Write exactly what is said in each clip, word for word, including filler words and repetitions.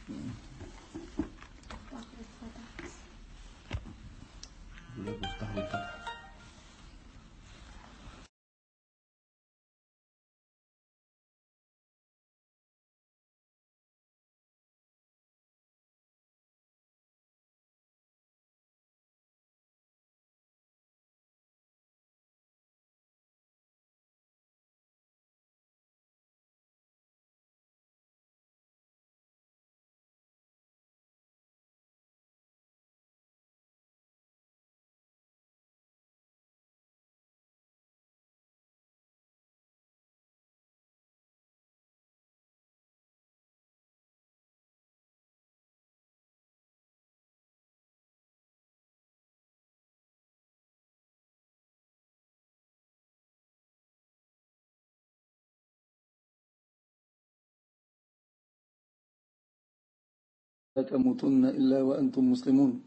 لا تموتن إلا وأنتم مسلمون.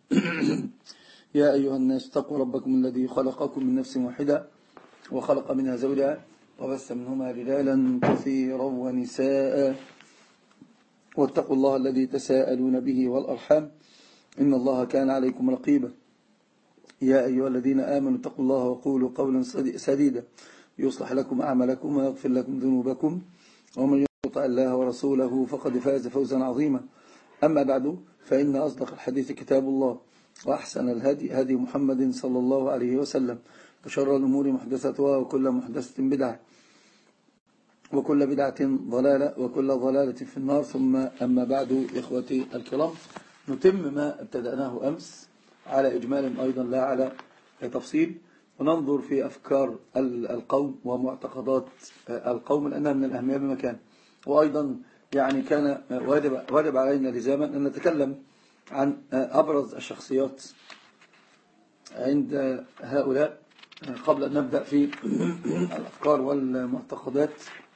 يا أيها الناس اتقوا ربكم الذي خلقكم من نفس واحدة وخلق منها زوجها وبث منهما رجالا كثيرا ونساء واتقوا الله الذي تساءلون به والأرحام إن الله كان عليكم رقيبا. يا أيها الذين آمنوا اتقوا الله وقولوا قولا سديدا يصلح لكم أعمالكم ويغفر لكم ذنوبكم ومن يطع الله ورسوله فقد فاز فوزا عظيما. أما بعد فإن أصدق الحديث كتاب الله وأحسن الهدي هدي محمد صلى الله عليه وسلم وشر الأمور محدثاتها وكل محدثة بدعة وكل بدعة ضلالة وكل ضلالة في النار. ثم أما بعد إخوتي الكرام، نتم ما ابتدأناه أمس على إجمال أيضا لا على تفصيل، وننظر في أفكار القوم ومعتقدات القوم لأنها من الأهمية بمكان. وأيضا يعني كان واجب, واجب علينا لزاما أن نتكلم عن أبرز الشخصيات عند هؤلاء قبل أن نبدأ في الأفكار والمعتقدات.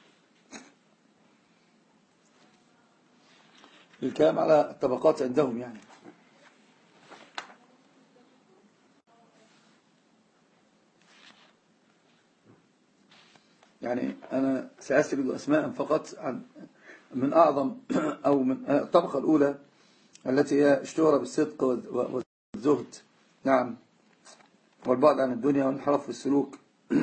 الكلام على الطبقات عندهم يعني يعني أنا سأسرد أسماء فقط عن من أعظم أو من الطبقة الأولى التي هي اشتهر بالصدق والزهد، نعم، والبعد عن الدنيا والانحراف في السلوك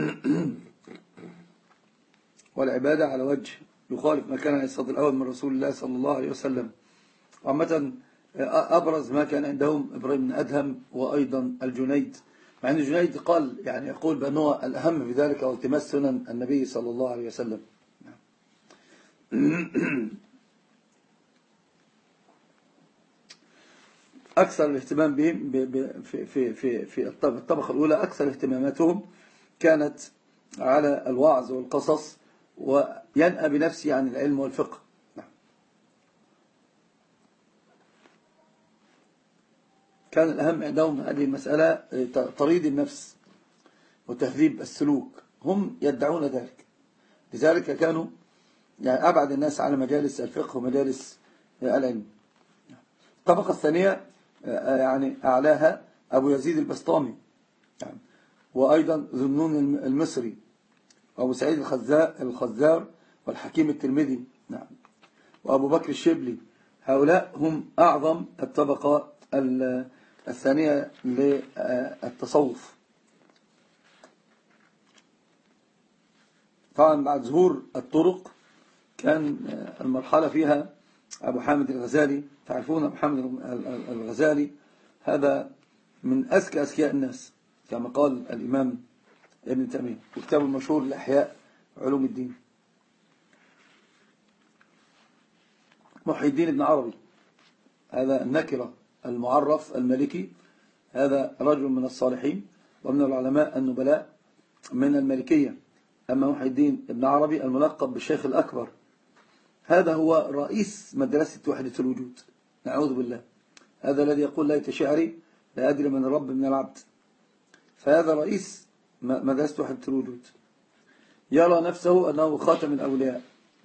والعبادة على وجه يخالف ما كان عليه الصدر الأول من رسول الله صلى الله عليه وسلم. وعامة أبرز ما كان عندهم إبراهيم بن أدهم وأيضا الجنيد، مع أن الجنيد قال يعني يقول بأنه الأهم في ذلك هو التماس سنن النبي صلى الله عليه وسلم. أكثر الاهتمام بهم في في في في الطبقة الأولى، أكثر اهتماماتهم كانت على الوعظ والقصص، وينأى بنفسه عن العلم والفقه. كان الأهم عندهم هذه المسألة تريد النفس وتهذيب السلوك، هم يدعون ذلك، لذلك كانوا يعني أبعد الناس على مجالس الفقه ومجالس العلم. الطبقة الثانية يعني أعلاها أبو يزيد البسطامي، وأيضا ذنون المصري وأبو سعيد الخزار والحكيم الترمذي، نعم، وأبو بكر الشبلي. هؤلاء هم أعظم الطبقة الثانية للتصوف. طبعا بعد ظهور الطرق كان المرحلة فيها أبو حامد الغزالي، تعرفون أبو حامد الغزالي هذا من أذكى أذكياء الناس كما قال الإمام ابن تيمية، وكتابه المشهور لإحياء علوم الدين. محي الدين بن عربي هذا النكرة المعرف المالكي، هذا رجل من الصالحين ومن العلماء النبلاء من المالكية. أما محي الدين بن عربي الملقب بالشيخ الأكبر، هذا هو رئيس مدرسة وحدة الوجود، نعوذ بالله، هذا الذي يقول ليت شعري لا أدري من الرب من العبد. فهذا رئيس مدرسة وحدة الوجود، يرى نفسه أنه خاتم الأولياء.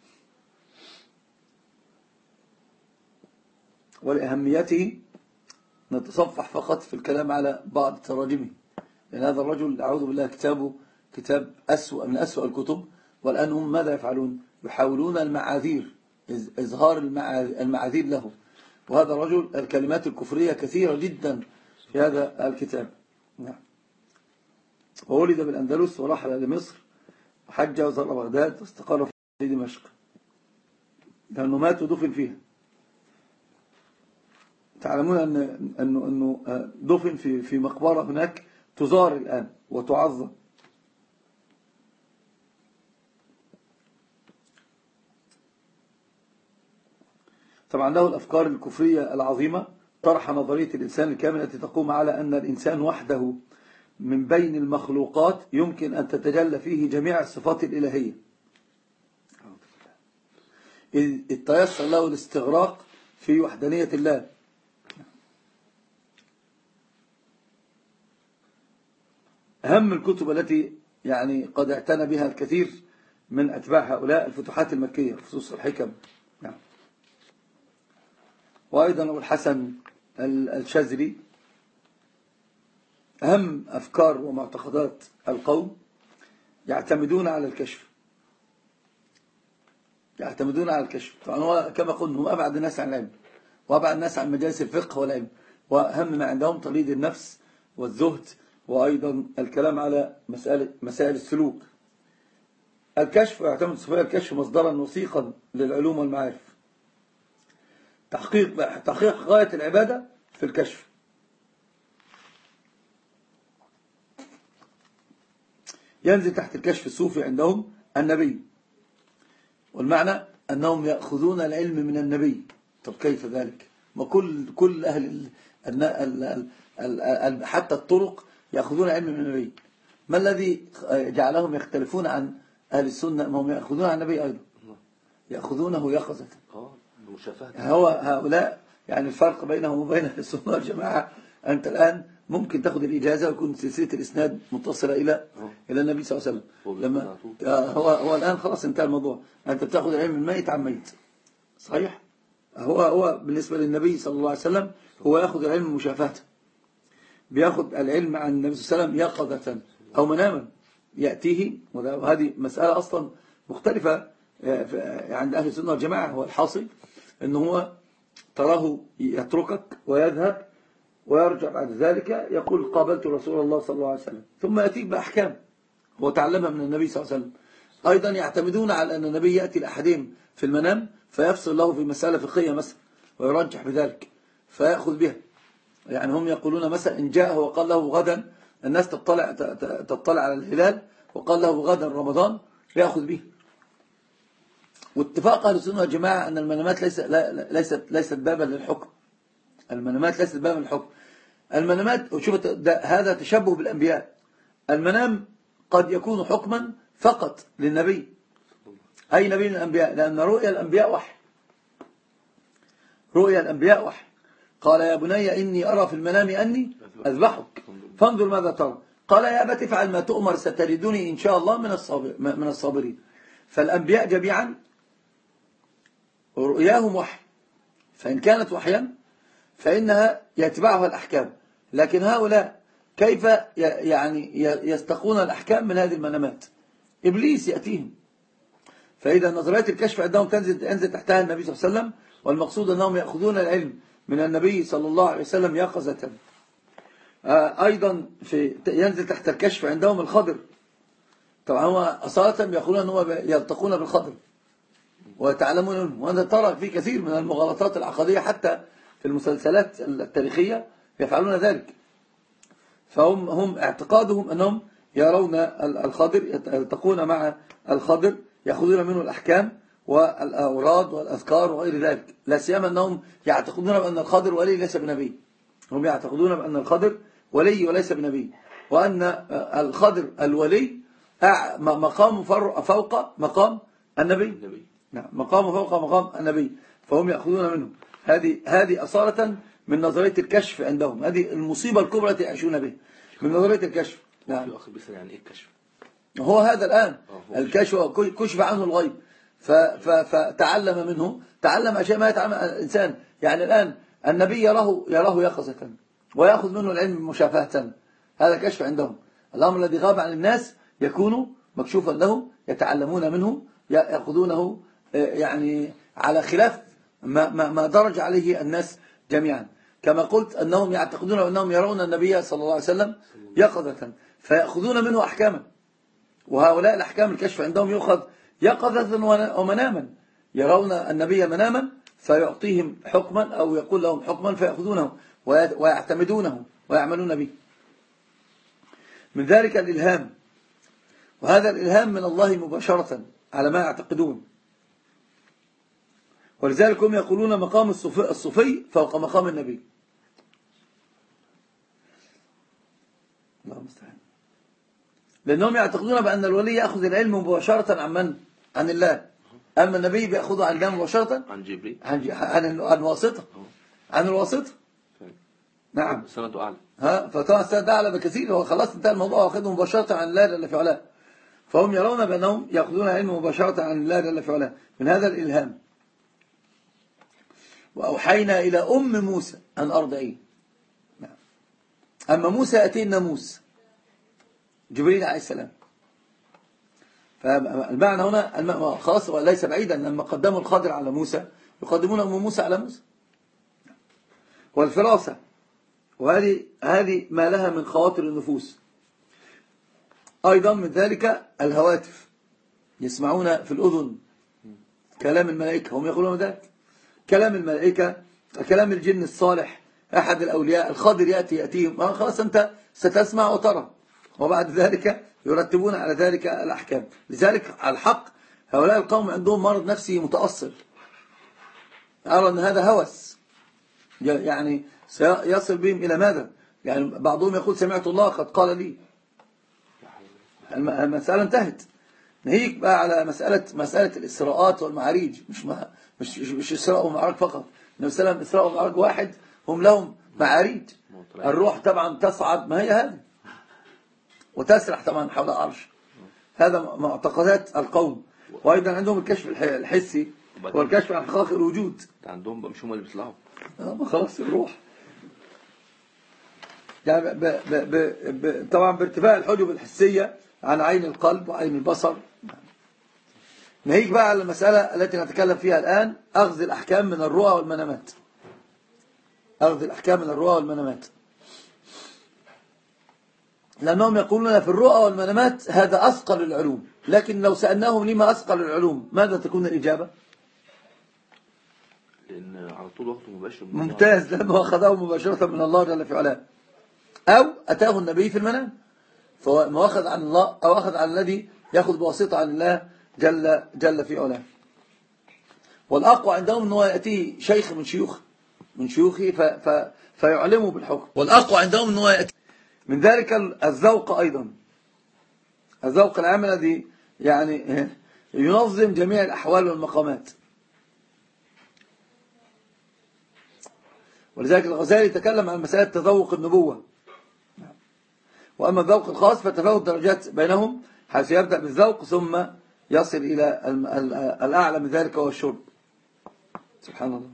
ولأهميته نتصفح فقط في الكلام على بعض تراجمه، لأن هذا الرجل أعوذ بالله كتابه كتاب أسوأ من أسوأ الكتب. والآن هم ماذا يفعلون؟ يحاولون المعاذير، إظهار المعاذير له، وهذا الرجل الكلمات الكفرية كثيرة جدا في هذا الكتاب. نعم. وولد بالأندلس ورحل لمصر وحج وزار بغداد واستقر في دمشق، لأنه مات ودفن فيها. تعلمون أن أنه أنه دفن في في مقبرة هناك تزار الآن وتعظم. طبعا له الأفكار الكفرية العظيمة، طرح نظرية الإنسان الكامل التي تقوم على أن الإنسان وحده من بين المخلوقات يمكن أن تتجلى فيه جميع الصفات الإلهية، إذ تيسر له الاستغراق في وحدانية الله. أهم الكتب التي يعني قد اعتنى بها الكثير من أتباع هؤلاء الفتوحات المكية، خصوص الحكم. نعم. وأيضا أبو الحسن الشاذلي، أهم أفكار ومعتقدات القوم يعتمدون على الكشف، يعتمدون على الكشف. طبعا هو كما قلنا هم أبعد الناس عن العلم، وأبعد الناس عن مجالس الفقه والعلم، وأهم ما عندهم تقليد النفس والزهد، وأيضا الكلام على مسائل مسائل السلوك. الكشف يعتمد الصوفية الكشف مصدرا وثيقا للعلوم والمعارف، تحقيق تحقيق غاية العبادة في الكشف. ينزل تحت الكشف الصوفي عندهم النبي، والمعنى أنهم يأخذون العلم من النبي. طب كيف ذلك؟ ما كل كل أهل ال ال ال حتى الطرق يأخذون العلم من النبي. ما الذي جعلهم يختلفون عن أهل السنة؟ ما هم يأخذون عن النبي أيضا، يأخذونه يقظة. هو هؤلاء يعني الفرق بينهم وبين أهل السنة والجماعة، أنت الآن ممكن تأخذ الإجازة ويكون سلسلة الإسناد متصلة إلى إلى النبي صلى الله عليه وسلم. لما هو هو الآن خلاص انتهى الموضوع، أنت بتأخذ العلم من ميت عن ميت، صحيح؟ هو هو بالنسبة للنبي صلى الله عليه وسلم هو يأخذ العلم مشافهة، بيأخذ العلم عن النبي صلى الله عليه وسلم يقظة أو مناما يأتيه. وهذه مسألة أصلا مختلفة عند أهل السنة والجماعة. هو الحاصل أنه هو تراه يتركك ويذهب ويرجع بعد ذلك يقول قابلت رسول الله صلى الله عليه وسلم، ثم يأتيك بأحكام هو تعلمها من النبي صلى الله عليه وسلم. أيضا يعتمدون على أن النبي يأتي لأحدهم في المنام فيفصل له في مسألة فقهية مثلا ويرجح بذلك فيأخذ بها. يعني هم يقولون مثلا إن جاءه وقال له غدا الناس تطلع, تطلع على الهلال وقال له غدا رمضان يأخذ به. واتفاق أهل السنة والجماعة أن المنامات ليست ليست ليست بابا للحكم. المنامات ليست بابا للحكم. المنامات شوف هذا تشبه بالأنبياء. المنام قد يكون حكما فقط للنبي، أي نبي من الأنبياء، لأن رؤيا الأنبياء وحي. رؤيا الأنبياء وحي. قال يا بني إني أرى في المنام أني أذبحك فانظر ماذا ترى. قال يا أبت افعل ما تؤمر ستجدني إن شاء الله من الصابر من الصابرين. فالأنبياء جميعا رؤياهم وحي، فإن كانت وحيا فإنها يتبعها الأحكام. لكن هؤلاء كيف يعني يستقون الأحكام من هذه المنامات؟ إبليس يأتيهم. فإذا نظريات الكشف عندهم تنزل تنزل تحتها النبي صلى الله عليه وسلم، والمقصود أنهم يأخذون العلم من النبي صلى الله عليه وسلم يقظة. أيضا في ينزل تحت الكشف عندهم الخضر. طبعا هو أصالة يقولون أنه يلتقون بالخضر ويتعلمون منه، وأنت ترى في كثير من المغالطات العقدية حتى في المسلسلات التاريخية يفعلون ذلك. فهم هم اعتقادهم أنهم يرون الخضر، يلتقون مع الخضر يأخذون منه الأحكام والأوراد والأذكار وغير ذلك. لا سيما أنهم يعتقدون بأن الخضر ولي ليس بنبي. هم يعتقدون بأن الخضر ولي وليس بنبي، وأن الخضر الولي مقام فوق مقام النبي. نعم، مقام فوق مقام النبي، فهم يأخذون منه. هذه هذه أصالة من نظرية الكشف عندهم. هذه المصيبة الكبرى التي يعيشون بها من نظرية الكشف. نعم. يعني إيه الكشف؟ هو هذا الآن الكشف كشف عنه الغيب، فتعلم منه، تعلم أشياء ما يتعلم الإنسان. يعني الآن النبي يراه يراه يقظة ويأخذ منه العلم مشافهة. هذا كشف عندهم. الأمر الذي غاب عن الناس يكون مكشوفا له، يتعلمون منه، يأخذونه يعني على خلاف ما, ما, ما درج عليه الناس جميعا. كما قلت أنهم يعتقدون أنهم يرون النبي صلى الله عليه وسلم يقظة فيأخذون منه أحكاما، وهؤلاء الأحكام الكشف عندهم يؤخذ يقظة ومناما، يرون النبي مناما فيعطيهم حكما أو يقول لهم حكما فيأخذونه ويعتمدونه ويعملون به. من ذلك الإلهام، وهذا الإلهام من الله مباشرة على ما يعتقدون، ولذلك هم يقولون مقام الصوفي, الصوفي فوق مقام النبي. الله المستعان. لأنهم يعتقدون بأن الولي يأخذ العلم مباشرة عن من؟ عن الله، أما النبي بيأخذه عن الله مباشرة عن جبريل، عن عن عن واسطة، عن الواسطة. نعم، سنده أعلى. ها، فطبعا السند أعلى بكثير، هو خلاص انتهى الموضوع واخذه مباشرة عن الله جل في علاه. فهم يرون بأنهم يأخذون العلم مباشرة عن الله جل في علاه من هذا الإلهام. وأوحينا إلى أم موسى أن أرضعيه. نعم. أما موسى يأتيه الناموس، جبريل عليه السلام. فالمعنى هنا خلاص وليس بعيدا، لما قدموا الخضر على موسى يقدمون أم موسى على موسى. والفراسة، وهذه هذه ما لها من خواطر النفوس. أيضا من ذلك الهواتف، يسمعون في الأذن كلام الملائكة، هم يقولون ذلك كلام الملائكة، كلام الجن الصالح، أحد الأولياء الخضر يأتي يأتيهم، خلاص أنت ستسمع وترى، وبعد ذلك يرتبون على ذلك الأحكام. لذلك على الحق هؤلاء القوم عندهم مرض نفسي متأصل، أرى أن هذا هوس، يعني سيصل بهم إلى ماذا؟ يعني بعضهم يقول سمعت الله قد قال لي. المسألة انتهت. نهيك بقى على مسألة مسألة الإسراءات والمعاريج، مش ما مش مش إسراء ومعراج فقط، إنما مسألة إسراء ومعراج واحد، هم لهم معاريج. الروح طبعا تصعد، ما هي هذه، وتسرح طبعا حول العرش. هذا معتقدات القوم. وأيضا عندهم الكشف الحسي والكشف عن حقائق الوجود. عندهم مش هم اللي بيطلعوا، خلاص الروح يعني ب ب ب ب طبعا بارتفاع الحجب الحسية عن عين القلب وعين البصر. نهيك بقى على المسألة التي نتكلم فيها الآن، أخذ الأحكام من الرؤى والمنامات. أخذ الأحكام من الرؤى والمنامات، لأنهم يقولون في الرؤى والمنامات هذا أثقل العلوم. لكن لو سألناهم لما أثقل العلوم، ماذا تكون الإجابة؟ لأن على طول وقته مباشر. ممتاز، لأنه أخذه مباشرة من الله جل في علاه، أو أتاه النبي في المنام، فهو أخذ عن الله أو أخذ عن الذي يأخذ بواسطة عن الله جل, جل في علاه. والأقوى عندهم أنه يأتيه شيخ من شيوخ من شيوخه ف ف فيعلمه بالحكم. والأقوى عندهم أنه يأتي من ذلك الذوق، أيضا الذوق العام الذي يعني ينظم جميع الأحوال والمقامات. ولذلك الغزالي تكلم عن مسألة تذوق النبوة. وأما الذوق الخاص فتفاوت درجات بينهم، حيث يبدأ بالذوق ثم يصل إلى الأعلى من ذلك وهو الشرب. سبحان الله.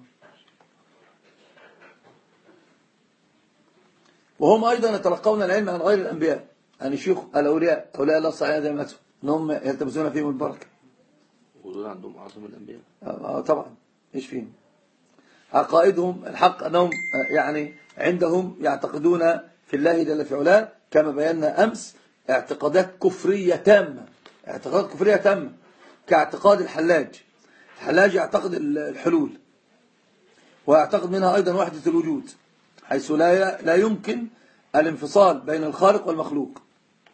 وهم أيضا يتلقون العلم عن غير الأنبياء، عن الشيوخ الأولياء، أولياء الله الصالحين زي ما أنهم يلتمسون فيهم البركة. ودول عندهم أعظم الأنبياء. آه طبعا، إيش فيهم؟ عقائدهم الحق أنهم يعني عندهم يعتقدون في الله جل في علاه، كما بينا أمس، اعتقادات كفرية تامة، اعتقادات كفرية تامة كاعتقاد الحلاج. الحلاج يعتقد الحلول، ويعتقد منها أيضا وحدة الوجود، حيث لا لا يمكن الانفصال بين الخالق والمخلوق.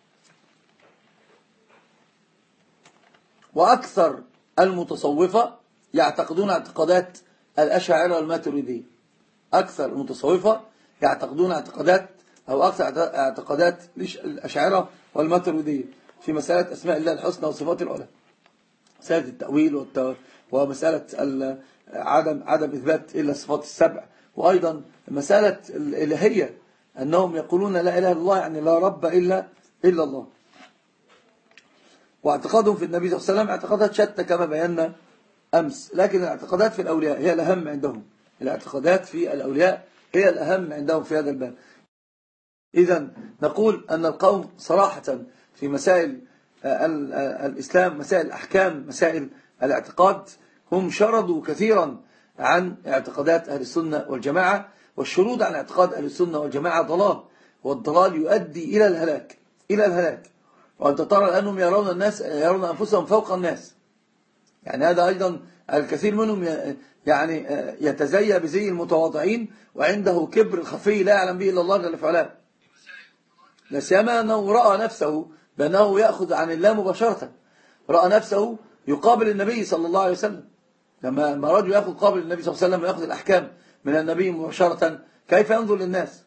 وأكثر المتصوفة يعتقدون اعتقادات الأشاعرة والماتريدية. أكثر المتصوفة يعتقدون اعتقادات أو أكثر اعتقادات الأشاعرة والماتريدية في مسألة أسماء الله الحسنى وصفات العلى، مسألة التأويل ومسألة عدم عدم إثبات إلا الصفات السبع، وأيضا مسألة الإلهية، أنهم يقولون لا إله إلا الله، يعني لا رب إلا إلا الله. واعتقادهم في النبي صلى الله عليه وسلم اعتقادات شتى كما بينا أمس، لكن الاعتقادات في الأولياء هي الأهم عندهم. الاعتقادات في الأولياء هي الأهم عندهم في هذا الباب. إذن نقول أن القوم صراحة في مسائل الإسلام، مسائل الأحكام، مسائل الاعتقاد، هم شردوا كثيرا عن اعتقادات أهل السنة والجماعة، والشرود عن اعتقاد أهل السنة والجماعة ضلال، والضلال يؤدي إلى الهلاك إلى الهلاك. وأنت ترى أنهم يرون الناس يرون أنفسهم فوق الناس، يعني هذا أيضا الكثير منهم يعني يتزيى بزي المتواضعين وعنده كبر خفي لا يعلم به إلا الله جل وعلا، لا سيما أنه رأى نفسه بأنه يأخذ عن الله مباشرة، رأى نفسه يقابل النبي صلى الله عليه وسلم. لما رجل يأخذ قابل النبي صلى الله عليه وسلم ويأخذ الأحكام من النبي مباشرة، كيف ينظر للناس؟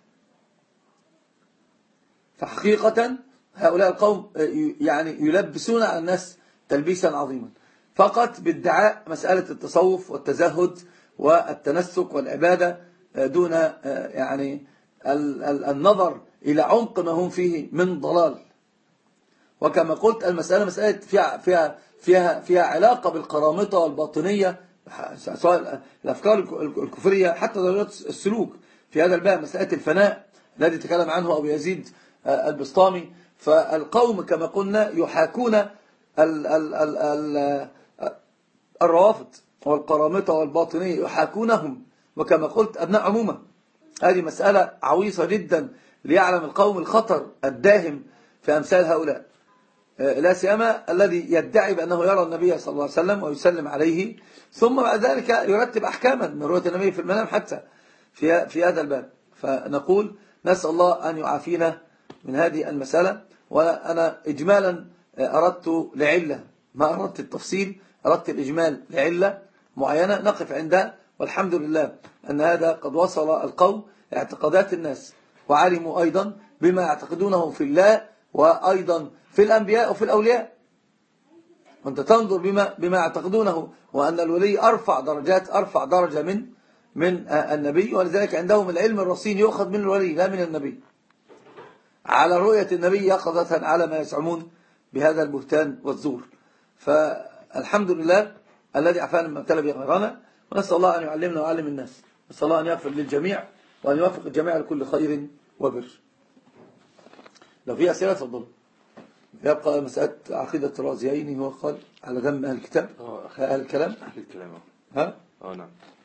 فحقيقة هؤلاء القوم يعني يلبسون على الناس تلبيسا عظيما فقط بادعاء مسألة التصوف والتزهد والتنسك والعبادة دون يعني النظر إلى عمق ما هم فيه من ضلال. وكما قلت المسألة مسألة فيها, فيها, فيها, فيها علاقة بالقرامطة والباطنية، سواء الأفكار الكفرية حتى درجات السلوك في هذا الباب، مسألة الفناء الذي تكلم عنه أبو يزيد البسطامي. فالقوم كما قلنا يحاكون ال ال ال ال الروافض والقرامطة والباطنية، يحاكونهم، وكما قلت أبناء عمومة. هذه مسألة عويصة جدا ليعلم القوم الخطر الداهم في أمثال هؤلاء، لا سيما الذي يدعي بأنه يرى النبي صلى الله عليه وسلم ويسلم عليه، ثم بعد ذلك يرتب أحكاما من رؤية النبي في المنام حتى في في هذا الباب. فنقول نسأل الله أن يعافينا من هذه المسألة. وأنا إجمالا أردت لعلة، ما أردت التفصيل، أردت الإجمال لعلة معينة نقف عندها، والحمد لله أن هذا قد وصل القوم اعتقادات الناس، وعلموا أيضا بما يعتقدونه في الله وأيضا في الأنبياء وفي الأولياء. وأنت تنظر بما, بما يعتقدونه، وأن الولي أرفع درجات أرفع درجة من من النبي، ولذلك عندهم العلم الرصين يؤخذ من الولي لا من النبي، على رؤية النبي يقظة على ما يزعمون بهذا البهتان والزور. فالحمد لله الذي عفانا مما ابتلى به غيرنا، ونسأل الله أن يعلمنا ويعلم الناس، نسأل الله أن يغفر للجميع وأن يوفق الجميع لكل خير وبر. لو في أسئلة تفضل. يبقى مسألة عقيدة الرازيين، هو قال على ذم أهل الكتاب أهل الكلام أهل الكلام ها؟ اه نعم.